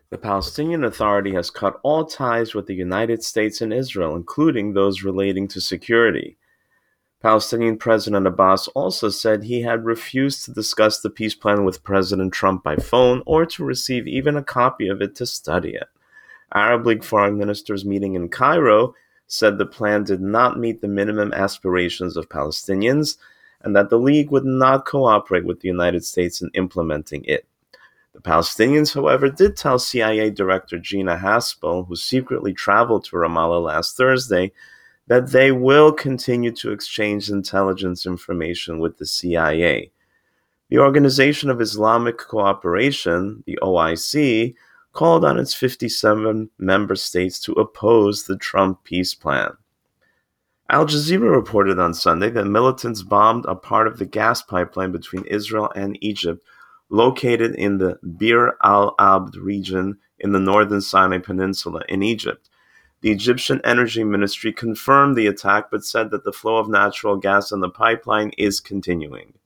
The Palestinian Authority has cut all ties with the United States and Israel, including those relating to security. Palestinian President Abbas also said he had refused to discuss the peace plan with President Trump by phone or to receive even a copy of it to study it. Arab League foreign ministers meeting in Cairo said the plan did not meet the minimum aspirations of Palestinians and that the League would not cooperate with the United States in implementing it. The Palestinians, however, did tell CIA Director Gina Haspel, who secretly traveled to Ramallah last Thursday, that they will continue to exchange intelligence information with the CIA. The Organization of Islamic Cooperation, the OIC, called on its 57 member states to oppose the Trump peace plan. Al Jazeera reported on Sunday that militants bombed a part of the gas pipeline between Israel and Egypt, located in the Bir al Abd region in the northern Sinai Peninsula in Egypt. The Egyptian Energy Ministry confirmed the attack but said that the flow of natural gas on the pipeline is continuing.